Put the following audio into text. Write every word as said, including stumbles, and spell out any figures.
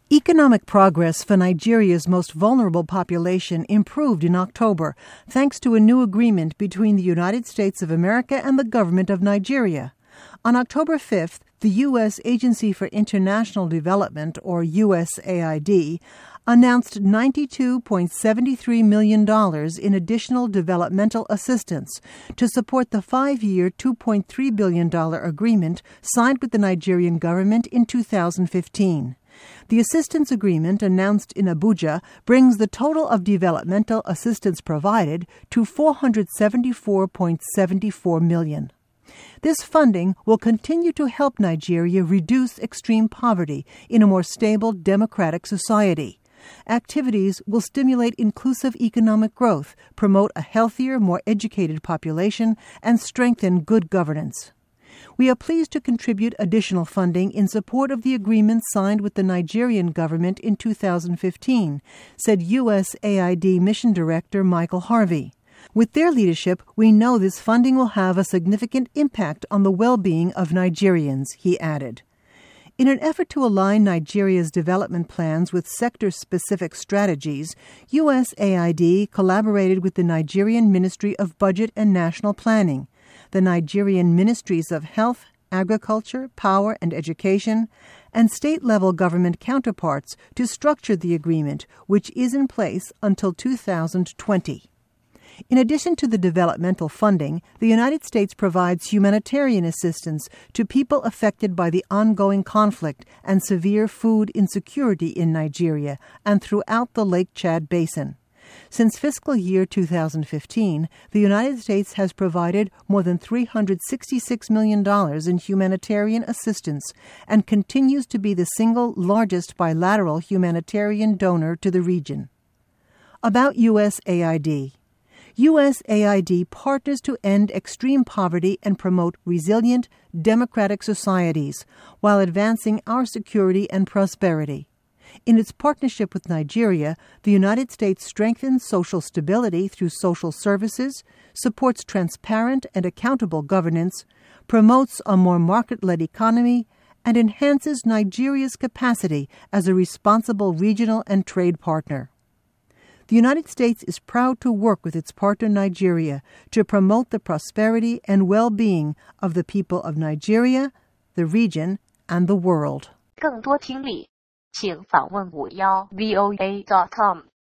Economic progress for Nigeria's most vulnerable population improved in October thanks to a new agreement between the United States of America and the government of Nigeria. On October fifth, the U S Agency for International Development, or U S A I D, announced ninety-two point seven three million dollars in additional developmental assistance to support the five-year two point three billion dollars agreement signed with the Nigerian government in two thousand fifteen. The assistance agreement announced in Abuja brings the total of developmental assistance provided to four hundred seventy-four point seven four million dollars. This funding will continue to help Nigeria reduce extreme poverty in a more stable democratic society. Activities will stimulate inclusive economic growth, promote a healthier, more educated population, and strengthen good governance. We are pleased to contribute additional funding in support of the agreement signed with the Nigerian government in two thousand fifteen, said U S A I D Mission Director Michael Harvey. With their leadership, we know this funding will have a significant impact on the well-being of Nigerians, he added. In an effort to align Nigeria's development plans with sector-specific strategies, U S A I D collaborated with the Nigerian Ministry of Budget and National Planning, the Nigerian Ministries of Health, Agriculture, Power and Education, and state-level government counterparts to structure the agreement, which is in place until two thousand twenty. In addition to the developmental funding, the United States provides humanitarian assistance to people affected by the ongoing conflict and severe food insecurity in Nigeria and throughout the Lake Chad Basin. Since fiscal year two thousand fifteen, the United States has provided more than three hundred sixty-six million dollars in humanitarian assistance and continues to be the single largest bilateral humanitarian donor to the region. About U S A I D. U S A I D partners to end extreme poverty and promote resilient, democratic societies while advancing our security and prosperity. In its partnership with Nigeria, the United States strengthens social stability through social services, supports transparent and accountable governance, promotes a more market-led economy, and enhances Nigeria's capacity as a responsible regional and trade partner. The United States is proud to work with its partner Nigeria to promote the prosperity and well-being of the people of Nigeria, the region, and the world. 更多听力，请访问五幺 V O A dot com。